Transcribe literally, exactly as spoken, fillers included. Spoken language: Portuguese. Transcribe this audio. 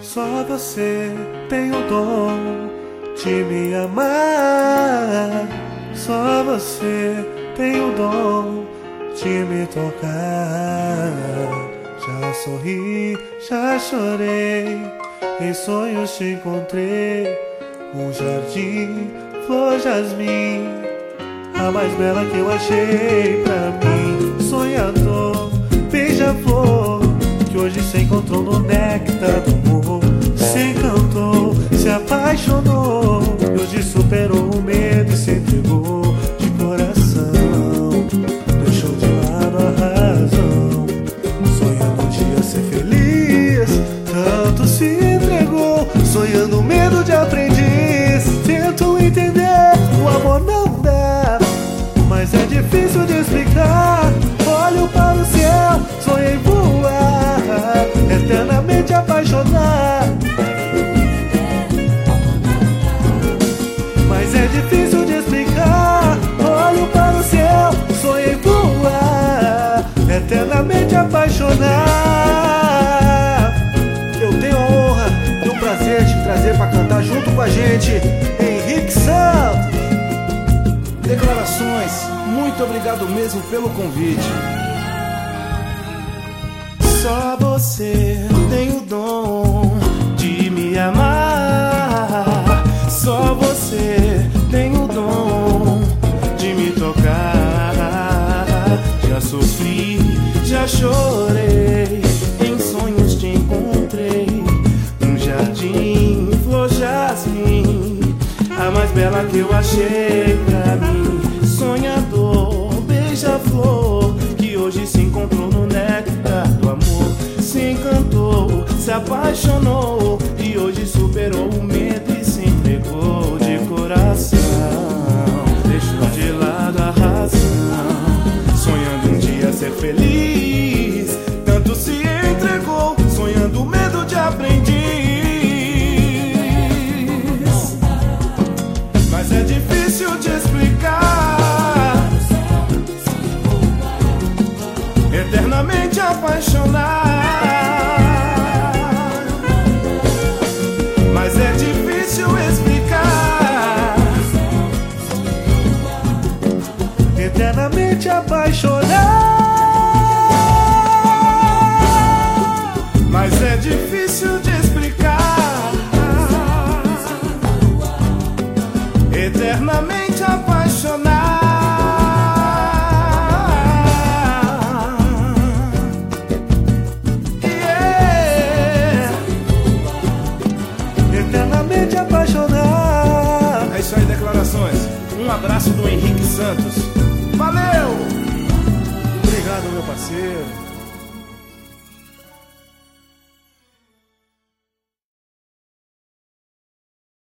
Só você tem o dom de me amar. Só você tem o dom de me tocar. Já sorri, já chorei, em sonhos te encontrei. Um jardim, flor, jasmim, a mais bela que eu achei pra mim. Sonhador, beija-flor, que hoje se encontrou no néctar do amor. Se encantou, se apaixonou, e hoje superou o medo e se entregou de coração. Deixou de lado a razão, sonhando um dia ser feliz, tanto se entregou. Sonhando o medo de aprendiz, tento entender, o amor não dá, mas é difícil de explicar. Olho para o céu, sonhei voar, eternamente apaixonar. Mas é difícil de explicar. Olho para o céu, sonhei voar, eternamente apaixonar. Eu tenho a honra e o prazer de trazer para cantar junto com a gente Henrique Santos. Declarações, muito obrigado mesmo pelo convite. Só você tem o dom de me amar. Só você tem o dom de me tocar. Já sofri, já chorei, em sonhos te encontrei. Um jardim, flor, jasmim, a mais bela que eu achei pra mim. Sonhador, beija-flor, que hoje se encontrou no néctar do amor. Se encantou, se apaixonou, e hoje superou o medo e se entregou de coração. Deixou de lado a razão, sonhando um dia ser feliz, tanto se entregou, sonhando o medo de aprendiz. Mas é difícil de explicar, eternamente apaixonar. Mas é difícil explicar, eternamente apaixonar. Mas é difícil de explicar, eternamente apaixonar. Yeah. Eternamente apaixonar. É isso aí, declarações. Um abraço do Henrique Santos. Valeu! Obrigado, meu parceiro.